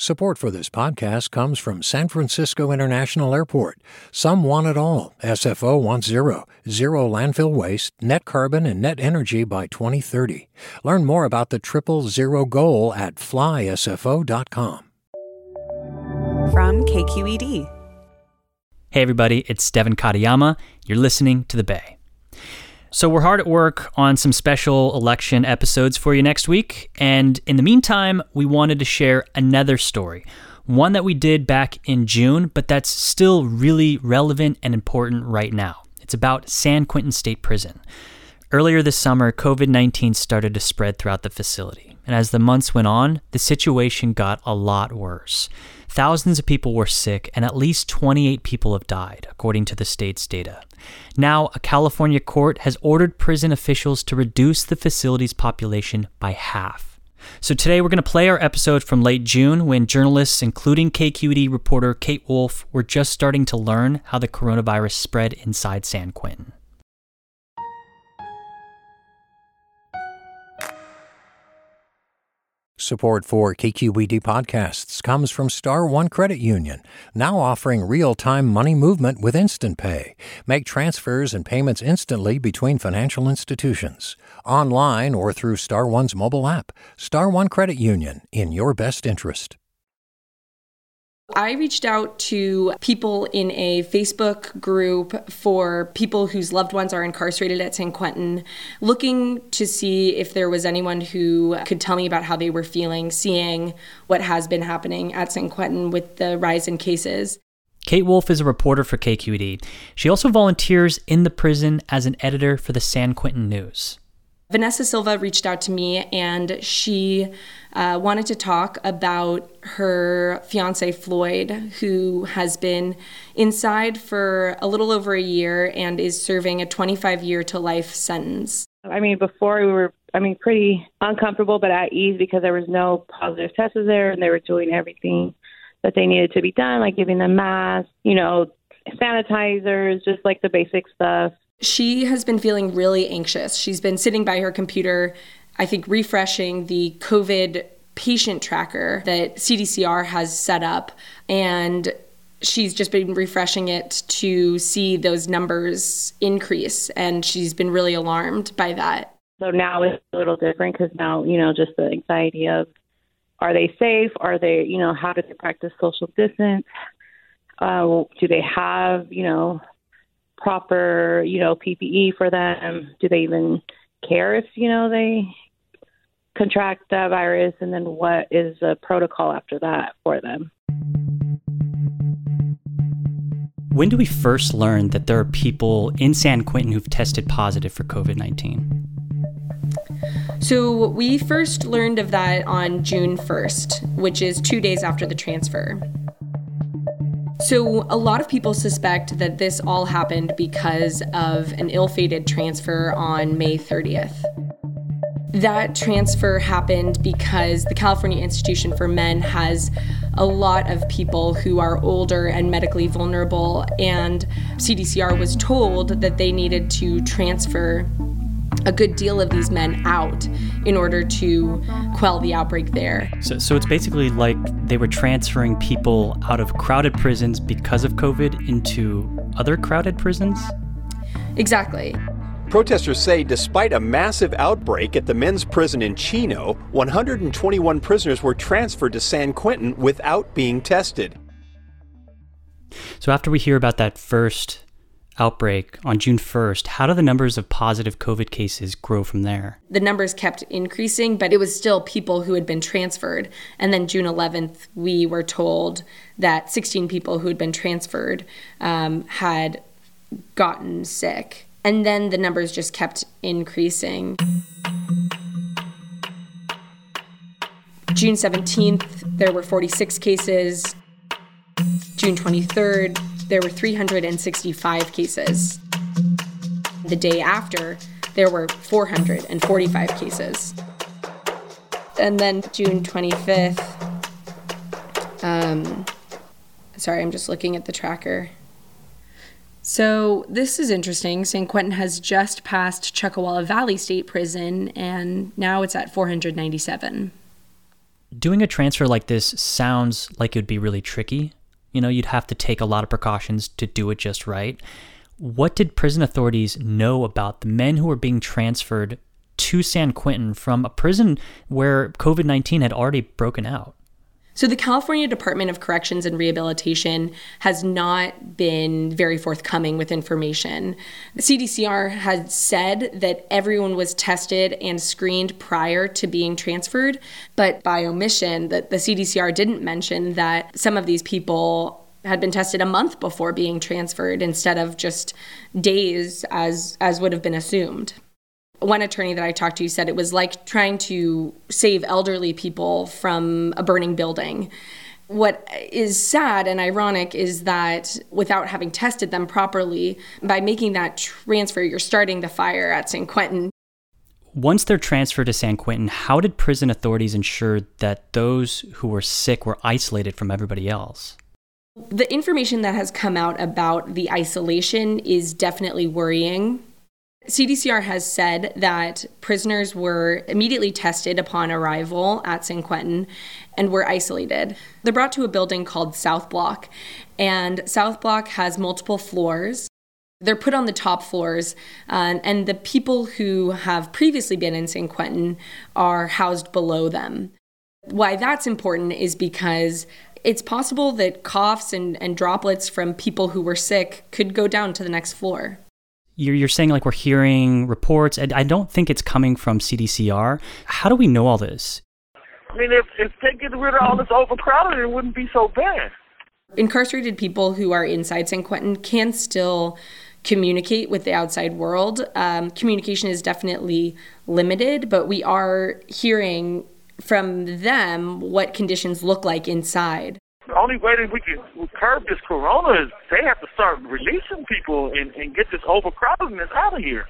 Support for this podcast comes from San Francisco International Airport. Some want it all. SFO wants zero landfill waste, net carbon, and net energy by 2030. Learn more about the 000 goal at flysfo.com. From KQED. Hey everybody, it's Devin Katayama. You're listening to The Bay. So we're hard at work on some special election episodes for you next week, and in the meantime, we wanted to share another story, one that we did back in June, but that's still really relevant and important right now. It's about San Quentin State Prison. Earlier this summer, COVID-19 started to spread throughout the facility, and as the months went on, the situation got a lot worse. Thousands of people were sick, and at least 28 people have died, according to the state's data. Now, a California court has ordered prison officials to reduce the facility's population by half. So today we're going to play our episode from late June when journalists, including KQED reporter Kate Wolf, were just starting to learn how the coronavirus spread inside San Quentin. Support for KQED podcasts comes from Star One Credit Union, now offering real-time money movement with Instant Pay. Make transfers and payments instantly between financial institutions, online or through Star One's mobile app. Star One Credit Union, in your best interest. I reached out to people in a Facebook group for people whose loved ones are incarcerated at San Quentin, looking to see if there was anyone who could tell me about how they were feeling, seeing what has been happening at San Quentin with the rise in cases. Kate Wolf is a reporter for KQED. She also volunteers in the prison as an editor for the San Quentin News. Vanessa Silva reached out to me, and she wanted to talk about her fiance, Floyd, who has been inside for a little over a year and is serving a 25-year-to-life sentence. Before we were, pretty uncomfortable but at ease because there was no positive tests there, and they were doing everything that they needed to be done, like giving them masks, sanitizers, just like the basic stuff. She has been feeling really anxious. She's been sitting by her computer, I think, refreshing the COVID patient tracker that CDCR has set up. And she's just been refreshing it to see those numbers increase. And she's been really alarmed by that. So now it's a little different because now, just the anxiety of, are they safe? Are they, how do they practice social distance? Do they have, proper, PPE for them? Do they even care if, they contract that virus? And then what is the protocol after that for them? When do we first learn that there are people in San Quentin who've tested positive for COVID-19? So we first learned of that on June 1st, which is 2 days after the transfer. So a lot of people suspect that this all happened because of an ill-fated transfer on May 30th. That transfer happened because the California Institution for Men has a lot of people who are older and medically vulnerable, and CDCR was told that they needed to transfer a good deal of these men out in order to quell the outbreak there. So it's basically like they were transferring people out of crowded prisons because of COVID into other crowded prisons? Exactly. Protesters say despite a massive outbreak at the men's prison in Chino, 121 prisoners were transferred to San Quentin without being tested. So after we hear about that first outbreak on June 1st, how do the numbers of positive COVID cases grow from there? The numbers kept increasing, but it was still people who had been transferred. And then June 11th, we were told that 16 people who had been transferred had gotten sick. And then the numbers just kept increasing. June 17th, there were 46 cases. June 23rd, there were 365 cases. The day after, there were 445 cases. And then June 25th, sorry, I'm just looking at the tracker. So this is interesting. San Quentin has just passed Chuckawalla Valley State Prison, and now it's at 497. Doing a transfer like this sounds like it would be really tricky. You'd have to take a lot of precautions to do it just right. What did prison authorities know about the men who were being transferred to San Quentin from a prison where COVID-19 had already broken out? So the California Department of Corrections and Rehabilitation has not been very forthcoming with information. The CDCR had said that everyone was tested and screened prior to being transferred, but by omission, the CDCR didn't mention that some of these people had been tested a month before being transferred instead of just days as would have been assumed. One attorney that I talked to said it was like trying to save elderly people from a burning building. What is sad and ironic is that without having tested them properly, by making that transfer, you're starting the fire at San Quentin. Once they're transferred to San Quentin, how did prison authorities ensure that those who were sick were isolated from everybody else? The information that has come out about the isolation is definitely worrying. CDCR has said that prisoners were immediately tested upon arrival at San Quentin and were isolated. They're brought to a building called South Block, and South Block has multiple floors. They're put on the top floors, and the people who have previously been in San Quentin are housed below them. Why that's important is because it's possible that coughs and droplets from people who were sick could go down to the next floor. You're saying like we're hearing reports, and I don't think it's coming from CDCR. How do we know all this? I mean, if they get rid of all this overcrowding, it wouldn't be so bad. Incarcerated people who are inside San Quentin can still communicate with the outside world. Communication is definitely limited, but we are hearing from them what conditions look like inside. The only way that we can curb this corona is they have to start releasing people and get this overcrowdedness out of here,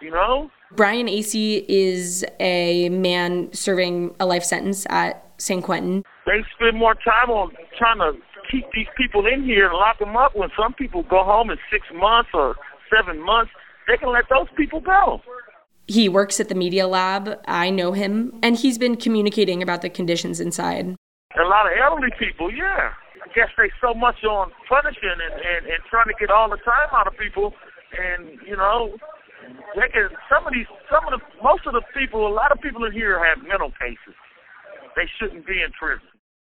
Brian Acey is a man serving a life sentence at San Quentin. They spend more time on trying to keep these people in here and lock them up. When some people go home in 6 months or 7 months, they can let those people go. He works at the Media Lab. I know him, and he's been communicating about the conditions inside. A lot of elderly people, yeah. I guess they so much on punishing and trying to get all the time out of people, and they can. Most of the people, a lot of people in here have mental cases. They shouldn't be in prison.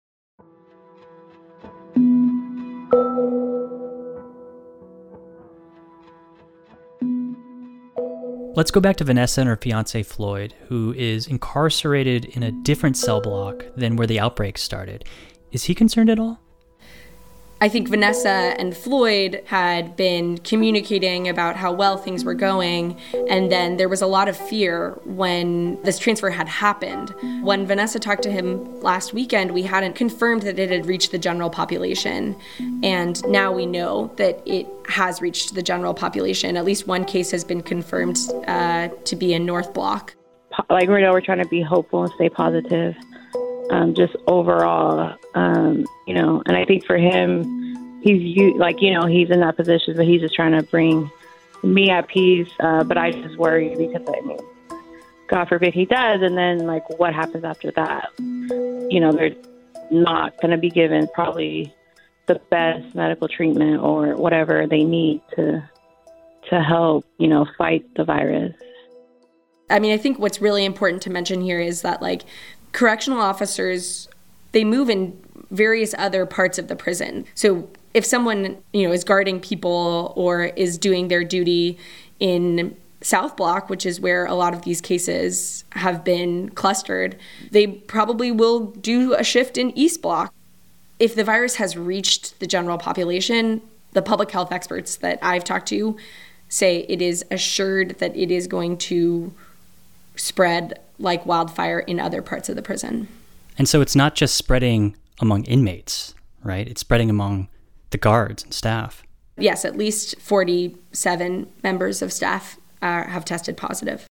Let's go back to Vanessa and her fiancé Floyd, who is incarcerated in a different cell block than where the outbreak started. Is he concerned at all? I think Vanessa and Floyd had been communicating about how well things were going, and then there was a lot of fear when this transfer had happened. When Vanessa talked to him last weekend, we hadn't confirmed that it had reached the general population, and now we know that it has reached the general population. At least one case has been confirmed to be in North Block. Like we're trying to be hopeful and stay positive. Just overall, and I think for him, he's in that position, but he's just trying to bring me at peace. But I just worry because, God forbid he does, and then what happens after that? They're not going to be given probably the best medical treatment or whatever they need to help, fight the virus. I mean, I think what's really important to mention here is that correctional officers, they move in various other parts of the prison. So if someone, is guarding people or is doing their duty in South Block, which is where a lot of these cases have been clustered, they probably will do a shift in East Block. If the virus has reached the general population, the public health experts that I've talked to say it is assured that it is going to spread like wildfire in other parts of the prison. And so it's not just spreading among inmates, right? It's spreading among the guards and staff. Yes, at least 47 members of staff have tested positive.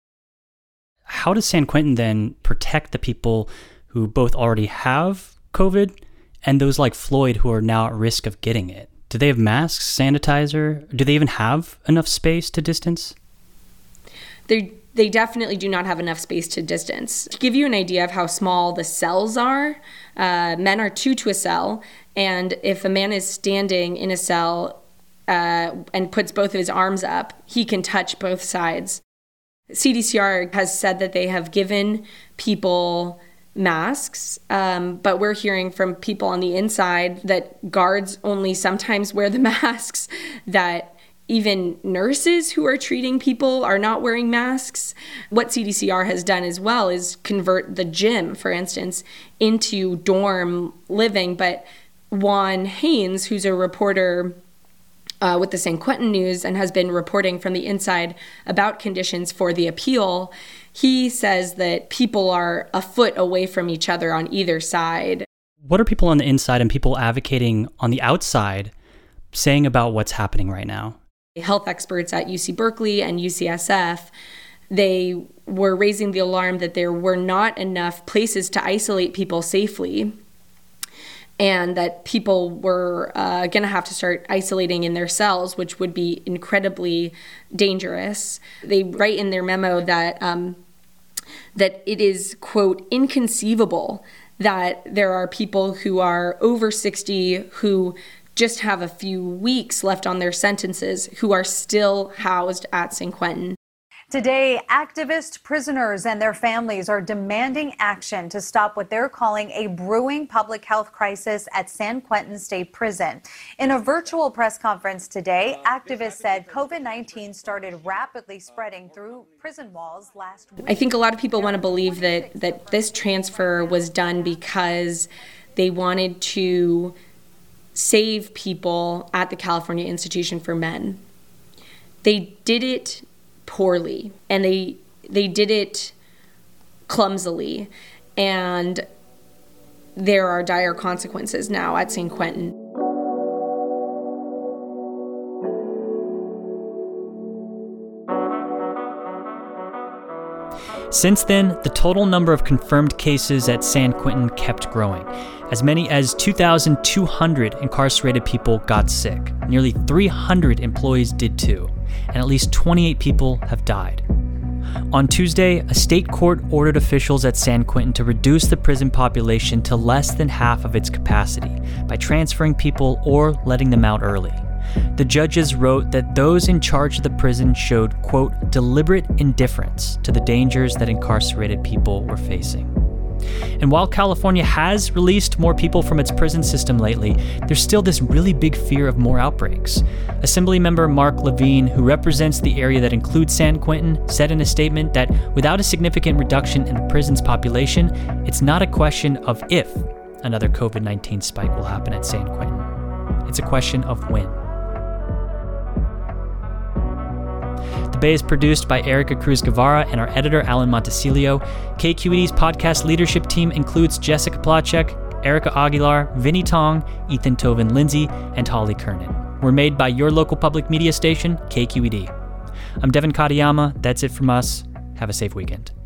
How does San Quentin then protect the people who both already have COVID and those like Floyd who are now at risk of getting it? Do they have masks, sanitizer? Do they even have enough space to distance? They they definitely do not have enough space to distance. To give you an idea of how small the cells are, men are 2 to a cell, and if a man is standing in a cell and puts both of his arms up, he can touch both sides. CDCR has said that they have given people masks, but we're hearing from people on the inside that guards only sometimes wear the masks, that even nurses who are treating people are not wearing masks. What CDCR has done as well is convert the gym, for instance, into dorm living. But Juan Haynes, who's a reporter with the San Quentin News and has been reporting from the inside about conditions for the appeal, he says that people are a foot away from each other on either side. What are people on the inside and people advocating on the outside saying about what's happening right now? Health experts at UC Berkeley and UCSF, they were raising the alarm that there were not enough places to isolate people safely, and that people were going to have to start isolating in their cells, which would be incredibly dangerous. They write in their memo that that it is, quote, inconceivable that there are people who are over 60 who just have a few weeks left on their sentences who are still housed at San Quentin. Today, activist prisoners and their families are demanding action to stop what they're calling a brewing public health crisis at San Quentin State Prison. In a virtual press conference today, activists said COVID-19 started rapidly spreading through prison walls last week. I think a lot of people want to believe that this transfer was done because they wanted to save people at the California Institution for Men. They did it poorly, and they did it clumsily, and there are dire consequences now at San Quentin. Since then, the total number of confirmed cases at San Quentin kept growing. As many as 2,200 incarcerated people got sick. Nearly 300 employees did too, and at least 28 people have died. On Tuesday, a state court ordered officials at San Quentin to reduce the prison population to less than half of its capacity by transferring people or letting them out early. The judges wrote that those in charge of the prison showed, quote, deliberate indifference to the dangers that incarcerated people were facing. And while California has released more people from its prison system lately, there's still this really big fear of more outbreaks. Assemblymember Mark Levine, who represents the area that includes San Quentin, said in a statement that without a significant reduction in the prison's population, it's not a question of if another COVID-19 spike will happen at San Quentin. It's a question of when. The Bay is produced by Erica Cruz Guevara and our editor, Alan Montecillo. KQED's podcast leadership team includes Jessica Plachek, Erica Aguilar, Vinnie Tong, Ethan Tovin Lindsay, and Holly Kernan. We're made by your local public media station, KQED. I'm Devin Katayama. That's it from us. Have a safe weekend.